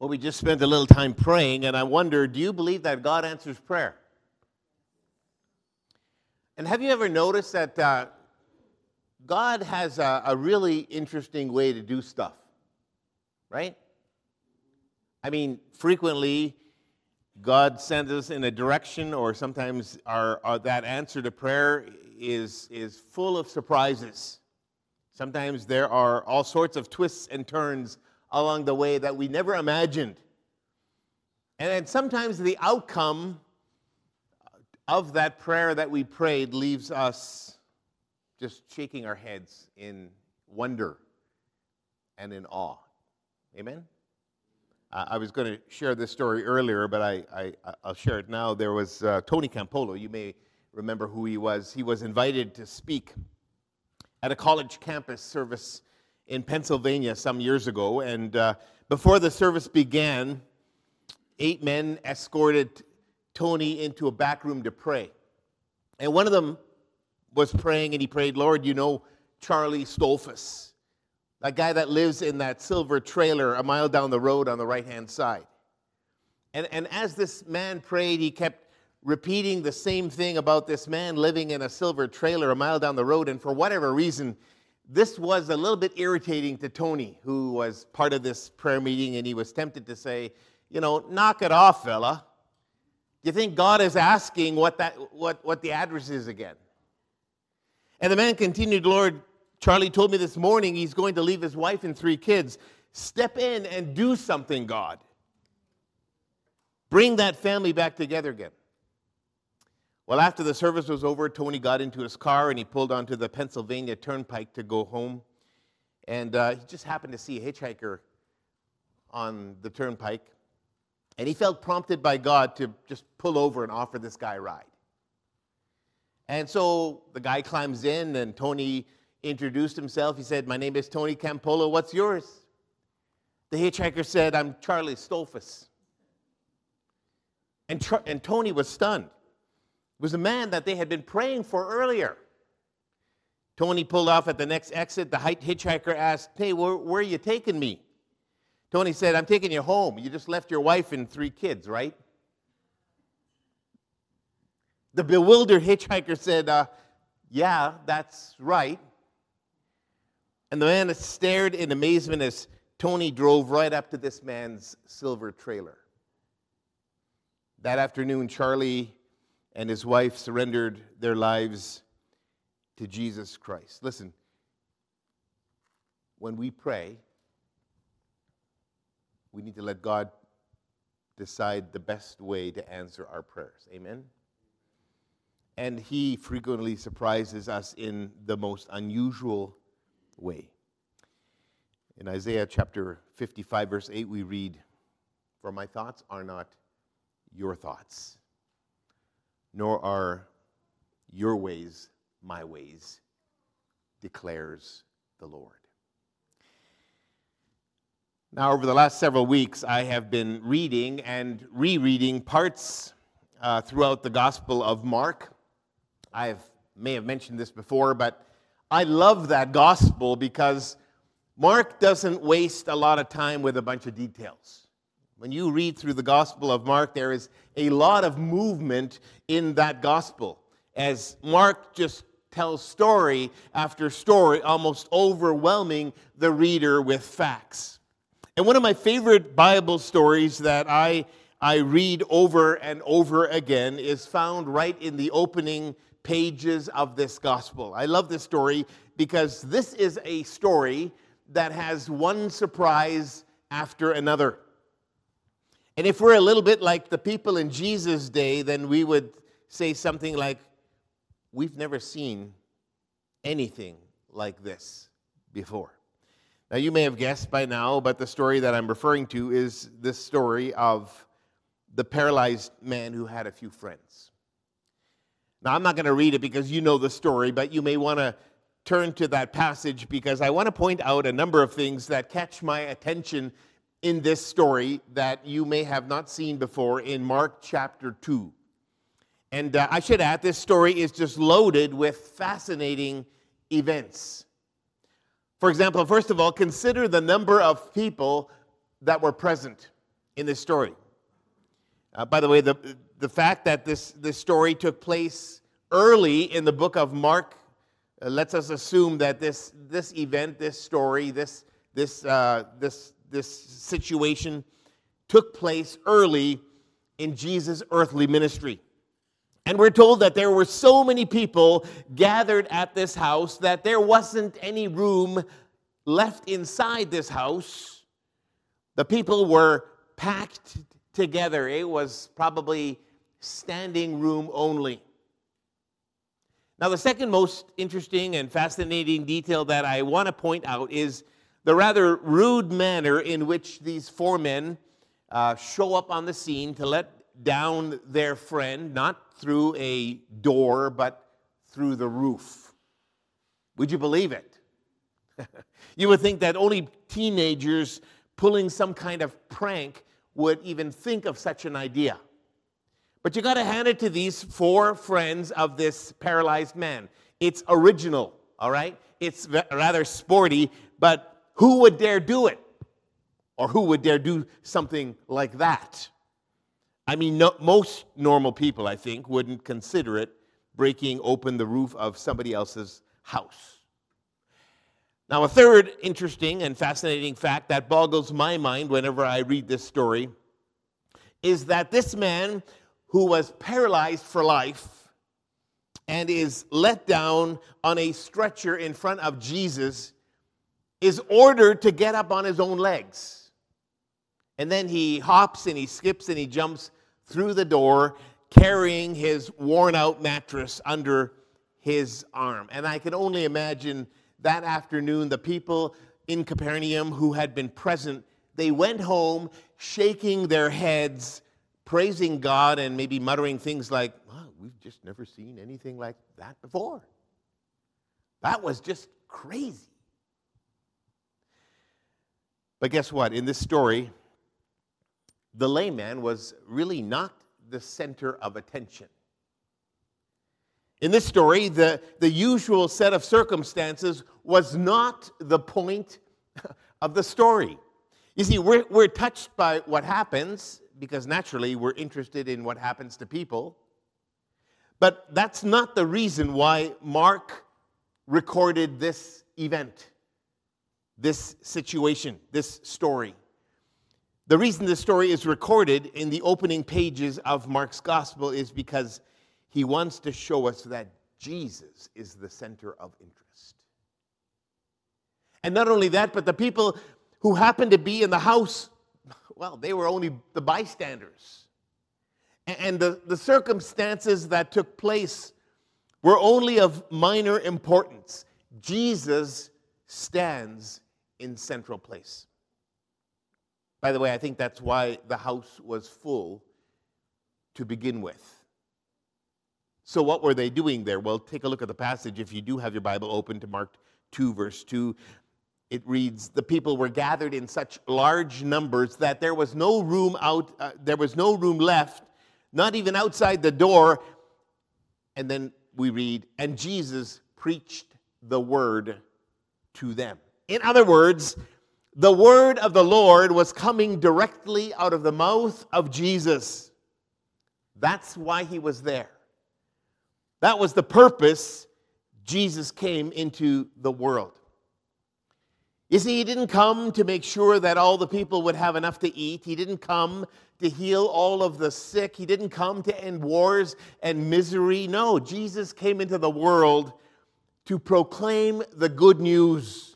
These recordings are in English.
Well, we just spent a little time praying, and I wonder, do you believe that God answers prayer? And have you ever noticed that God has a really interesting way to do stuff, right? I mean, frequently, God sends us in a direction, or sometimes that answer to prayer is full of surprises. Sometimes there are all sorts of twists and turns along the way that we never imagined. And then sometimes the outcome of that prayer that we prayed leaves us just shaking our heads in wonder and in awe. Amen? I was going to share this story earlier, but I'll share it now. There was Tony Campolo. You may remember who he was. He was invited to speak at a college campus service in Pennsylvania some years ago. And before the service began, 8 men escorted Tony into a back room to pray. And one of them was praying, and he prayed, "Lord, you know Charlie Stolfus, that guy that lives in that silver trailer a mile down the road on the right-hand side." And as this man prayed, he kept repeating the same thing about this man living in a silver trailer a mile down the road. And for whatever reason, this was a little bit irritating to Tony, who was part of this prayer meeting, and he was tempted to say, "Knock it off, fella. Do you think God is asking what the address is again?" And the man continued, "Lord, Charlie told me this morning he's going to leave his wife and 3 kids. Step in and do something, God. Bring that family back together again." Well, after the service was over, Tony got into his car and he pulled onto the Pennsylvania Turnpike to go home. And he just happened to see a hitchhiker on the turnpike. And he felt prompted by God to just pull over and offer this guy a ride. And so the guy climbs in, and Tony introduced himself. He said, "My name is Tony Campolo. What's yours?" The hitchhiker said, "I'm Charlie Stolfus." And Tony was stunned. It was a man that they had been praying for earlier. Tony pulled off at the next exit. The hitchhiker asked, "Hey, where are you taking me?" Tony said, "I'm taking you home. You just left your wife and 3 kids, right?" The bewildered hitchhiker said, "Yeah, that's right." And the man stared in amazement as Tony drove right up to this man's silver trailer. That afternoon, Charlie and his wife surrendered their lives to Jesus Christ. Listen, when we pray, we need to let God decide the best way to answer our prayers. Amen? And He frequently surprises us in the most unusual way. In Isaiah chapter 55, verse 8, we read, "For my thoughts are not your thoughts, nor are your ways my ways, declares the Lord." Now, over the last several weeks, I have been reading and rereading parts throughout the Gospel of Mark. I may have mentioned this before, but I love that Gospel because Mark doesn't waste a lot of time with a bunch of details. When you read through the Gospel of Mark, there is a lot of movement in that Gospel, as Mark just tells story after story, almost overwhelming the reader with facts. And one of my favorite Bible stories that I read over and over again is found right in the opening pages of this Gospel. I love this story because this is a story that has one surprise after another. And if we're a little bit like the people in Jesus' day, then we would say something like, "We've never seen anything like this before." Now, you may have guessed by now, but the story that I'm referring to is this story of the paralyzed man who had a few friends. Now, I'm not going to read it because you know the story, but you may want to turn to that passage because I want to point out a number of things that catch my attention in this story that you may have not seen before in Mark chapter 2. And I should add, this story is just loaded with fascinating events. For example, first of all, consider the number of people that were present. in this story. By the way, the fact that this story took place early in the book of Mark lets us assume that this event, this story, this situation took place early in Jesus' earthly ministry. And we're told that there were so many people gathered at this house that there wasn't any room left inside this house. The people were packed together. It was probably standing room only. Now, the second most interesting and fascinating detail that I want to point out is the rather rude manner in which these four men show up on the scene to let down their friend, not through a door, but through the roof. Would you believe it? You would think that only teenagers pulling some kind of prank would even think of such an idea. But you got to hand it to these four friends of this paralyzed man. It's original, all right? It's rather sporty, but who would dare do it? Or who would dare do something like that? I mean, most normal people, I think, wouldn't consider it breaking open the roof of somebody else's house. Now, a third interesting and fascinating fact that boggles my mind whenever I read this story is that this man who was paralyzed for life and is let down on a stretcher in front of Jesus is ordered to get up on his own legs. And then he hops and he skips and he jumps through the door carrying his worn-out mattress under his arm. And I can only imagine that afternoon the people in Capernaum who had been present, they went home shaking their heads, praising God and maybe muttering things like, wow, we've just never seen anything like that before. That was just crazy. But guess what? In this story, the layman was really not the center of attention. In this story, the usual set of circumstances was not the point of the story. You see, we're touched by what happens because naturally we're interested in what happens to people. But that's not the reason why Mark recorded this event, this situation, this story. The reason this story is recorded in the opening pages of Mark's gospel is because he wants to show us that Jesus is the center of interest. And not only that, but the people who happened to be in the house, well, they were only the bystanders. And the circumstances that took place were only of minor importance. Jesus stands in central place. By the way, I think that's why the house was full to begin with. So what were they doing there? Well, take a look at the passage. If you do have your Bible open to Mark 2, verse 2, it reads, the people were gathered in such large numbers that there was no room left, not even outside the door. And then we read, and Jesus preached the word to them. In other words, the word of the Lord was coming directly out of the mouth of Jesus. That's why he was there. That was the purpose Jesus came into the world. You see, he didn't come to make sure that all the people would have enough to eat. He didn't come to heal all of the sick. He didn't come to end wars and misery. No, Jesus came into the world to proclaim the good news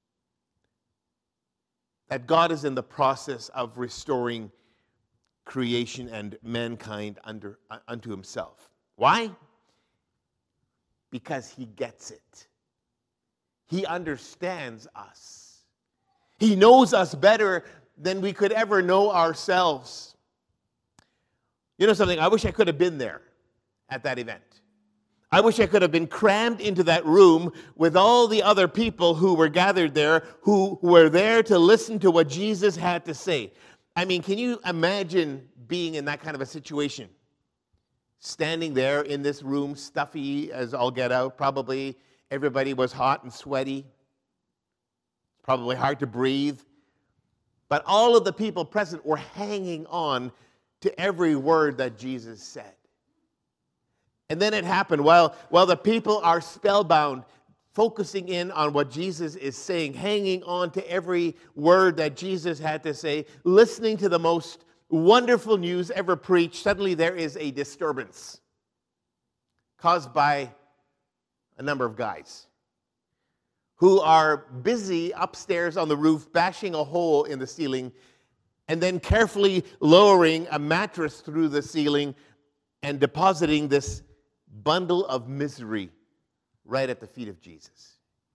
that God is in the process of restoring creation and mankind unto himself. Why? Because he gets it. He understands us. He knows us better than we could ever know ourselves. You know something? I wish I could have been there at that event. I wish I could have been crammed into that room with all the other people who were gathered there, who were there to listen to what Jesus had to say. I mean, can you imagine being in that kind of a situation? Standing there in this room, stuffy as all get out. Probably everybody was hot and sweaty. Probably hard to breathe. But all of the people present were hanging on to every word that Jesus said. And then it happened while the people are spellbound, focusing in on what Jesus is saying, hanging on to every word that Jesus had to say, listening to the most wonderful news ever preached. Suddenly there is a disturbance caused by a number of guys who are busy upstairs on the roof bashing a hole in the ceiling and then carefully lowering a mattress through the ceiling and depositing this bundle of misery right at the feet of Jesus.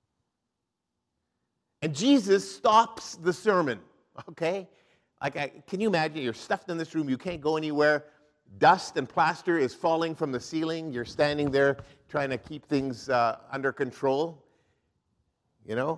And Jesus stops the sermon, okay? Can you imagine? You're stuffed in this room. You can't go anywhere. Dust and plaster is falling from the ceiling. You're standing there trying to keep things under control, you know?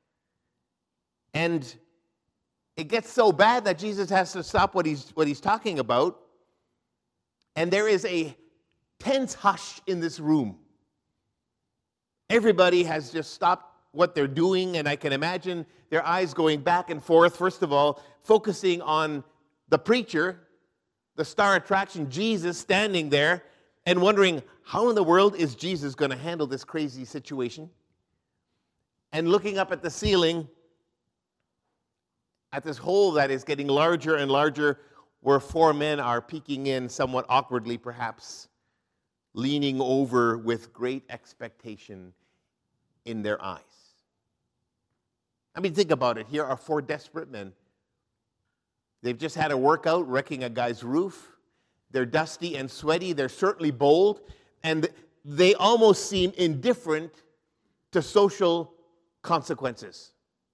And it gets so bad that Jesus has to stop what he's talking about. And there is a tense hush in this room. Everybody has just stopped what they're doing, and I can imagine their eyes going back and forth, first of all, focusing on the preacher, the star attraction, Jesus, standing there, and wondering, how in the world is Jesus going to handle this crazy situation? And looking up at the ceiling, at this hole that is getting larger and larger, where four men are peeking in somewhat awkwardly, perhaps, leaning over with great expectation in their eyes. I mean, think about it. Here are four desperate men. They've just had a workout wrecking a guy's roof. They're dusty and sweaty. They're certainly bold. And they almost seem indifferent to social consequences.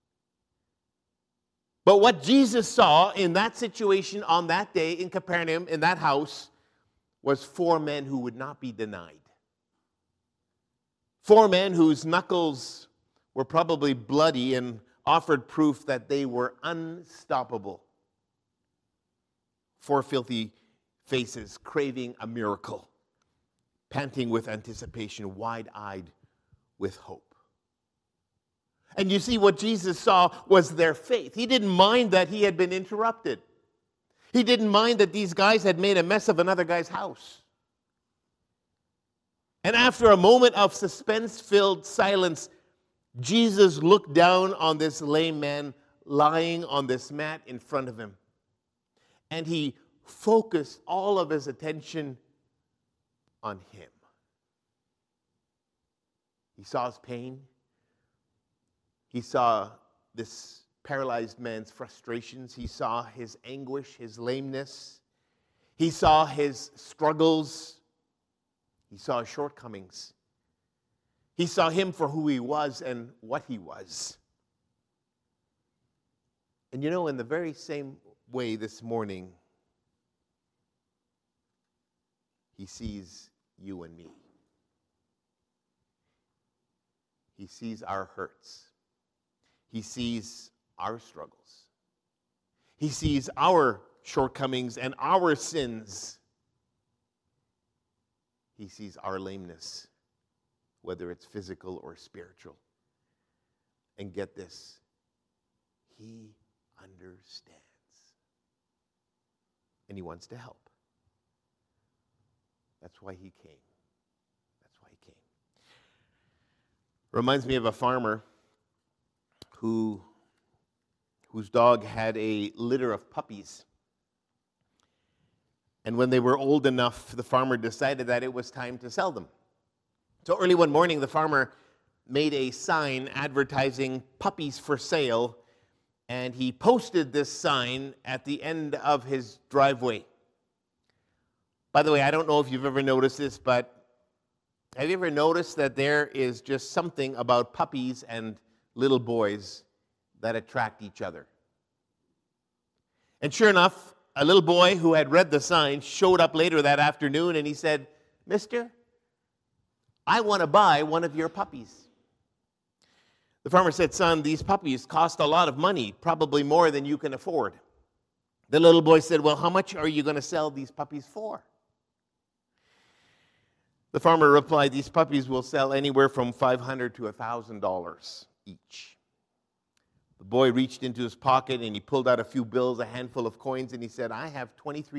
But what Jesus saw in that situation on that day in Capernaum, in that house, was four men who would not be denied. Four men whose knuckles were probably bloody and offered proof that they were unstoppable. Four filthy faces craving a miracle, panting with anticipation, wide-eyed with hope. And you see, what Jesus saw was their faith. He didn't mind that he had been interrupted. He didn't mind that these guys had made a mess of another guy's house. And after a moment of suspense-filled silence, Jesus looked down on this lame man lying on this mat in front of him. And he focused all of his attention on him. He saw his pain. He saw this paralyzed man's frustrations. He saw his anguish, his lameness. He saw his struggles. He saw his shortcomings. He saw him for who he was and what he was. And you know, in the very same way this morning, he sees you and me. He sees our hurts. He sees our struggles. He sees our shortcomings and our sins. He sees our lameness, whether it's physical or spiritual. And get this, he understands. And he wants to help. That's why he came. That's why he came. Reminds me of a farmer whose dog had a litter of puppies. And when they were old enough, the farmer decided that it was time to sell them. So early one morning, the farmer made a sign advertising puppies for sale, and he posted this sign at the end of his driveway. By the way, I don't know if you've ever noticed this, but have you ever noticed that there is just something about puppies and little boys that attract each other? And sure enough, a little boy who had read the sign showed up later that afternoon, and he said, "Mister, I want to buy one of your puppies." The farmer said, "Son, these puppies cost a lot of money, probably more than you can afford." The little boy said, "Well, how much are you going to sell these puppies for?" The farmer replied, "These puppies will sell anywhere from $500 to $1,000 each." The boy reached into his pocket and he pulled out a few bills, a handful of coins, and he said, I have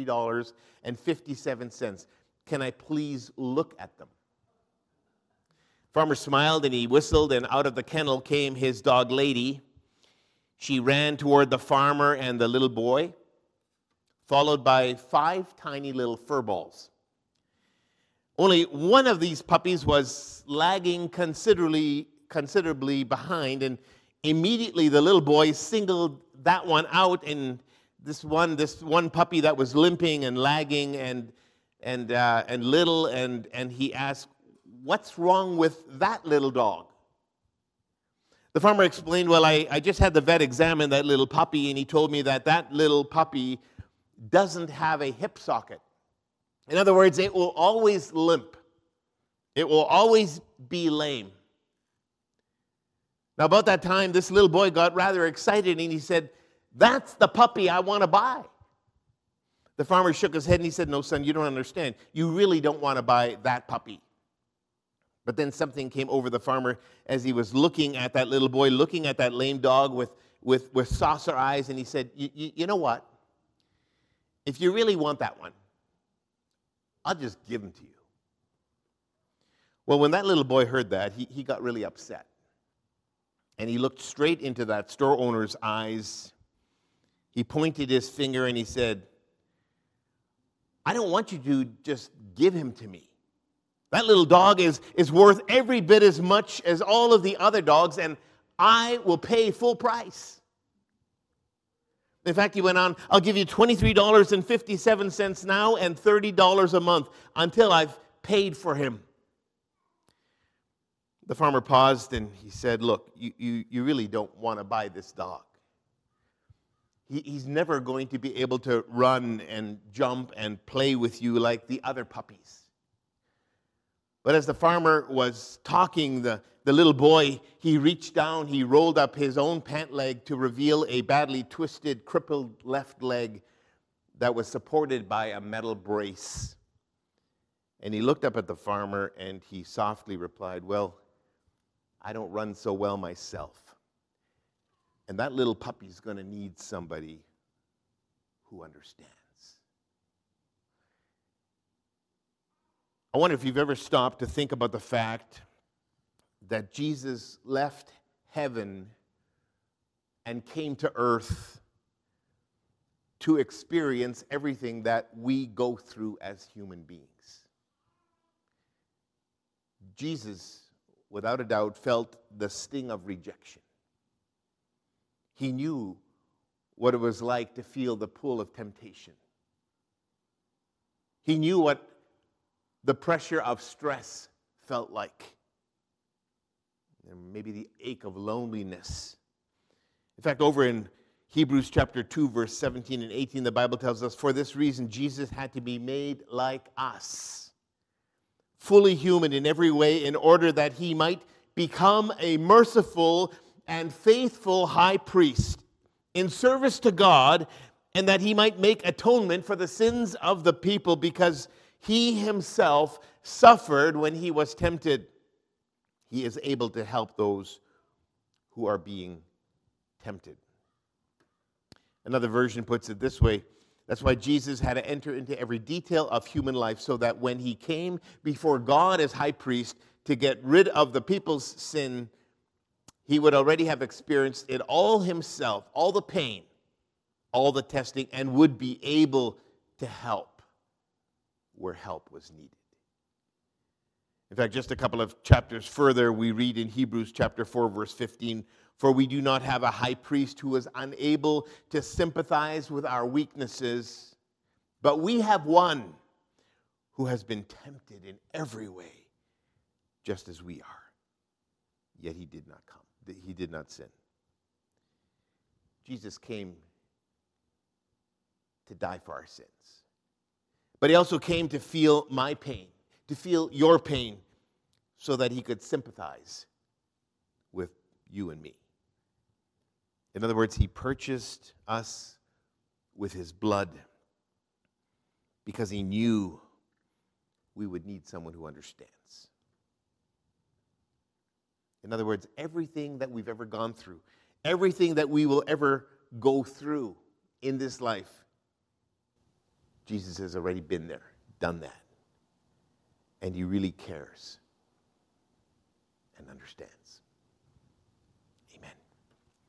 $23.57. Can I please look at them? Farmer smiled and he whistled, and out of the kennel came his dog Lady. She ran toward the farmer and the little boy, followed by 5 tiny little fur balls. Only one of these puppies was lagging considerably behind, and immediately the little boy singled that one out, and this one puppy that was limping and lagging and little, and he asked, "What's wrong with that little dog?" The farmer explained, "Well, I just had the vet examine that little puppy, and he told me that little puppy doesn't have a hip socket. In other words, it will always limp. It will always be lame." Now, about that time, this little boy got rather excited, and he said, "That's the puppy I want to buy." The farmer shook his head, and he said, "No, son, you don't understand. You really don't want to buy that puppy." But then something came over the farmer as he was looking at that little boy, looking at that lame dog with saucer eyes, and he said, you know what? If you really want that one, I'll just give him to you." Well, when that little boy heard that, he got really upset. And he looked straight into that store owner's eyes. He pointed his finger and he said, "I don't want you to just give him to me. That little dog is worth every bit as much as all of the other dogs, and I will pay full price." In fact, he went on, "I'll give you $23.57 now and $30 a month until I've paid for him." The farmer paused and he said, "Look, you really don't want to buy this dog. He's never going to be able to run and jump and play with you like the other puppies." But as the farmer was talking, the little boy, he reached down, he rolled up his own pant leg to reveal a badly twisted, crippled left leg that was supported by a metal brace. And he looked up at the farmer and he softly replied, "Well, I don't run so well myself. And that little puppy's going to need somebody who understands." I wonder if you've ever stopped to think about the fact that Jesus left heaven and came to earth to experience everything that we go through as human beings. Jesus, without a doubt, felt the sting of rejection. He knew what it was like to feel the pull of temptation. He knew what the pressure of stress felt like, and maybe the ache of loneliness. In fact, over in Hebrews chapter 2, verse 17 and 18, the Bible tells us, "For this reason, Jesus had to be made like us, fully human in every way, in order that he might become a merciful and faithful high priest in service to God, and that he might make atonement for the sins of the people, because he himself suffered when he was tempted. He is able to help those who are being tempted." Another version puts it this way: that's why Jesus had to enter into every detail of human life, so that when he came before God as high priest to get rid of the people's sin, he would already have experienced it all himself, all the pain, all the testing, and would be able to help where help was needed. In fact, just a couple of chapters further, we read in Hebrews chapter 4, verse 15, "For we do not have a high priest who is unable to sympathize with our weaknesses, but we have one who has been tempted in every way, just as we are. Yet he did not come. He did not sin." Jesus came to die for our sins. But he also came to feel my pain, to feel your pain, so that he could sympathize with you and me. In other words, he purchased us with his blood because he knew we would need someone who understands. In other words, everything that we've ever gone through, Everything that we will ever go through in this life, Jesus has already been there, done that. And he really cares and understands. Amen.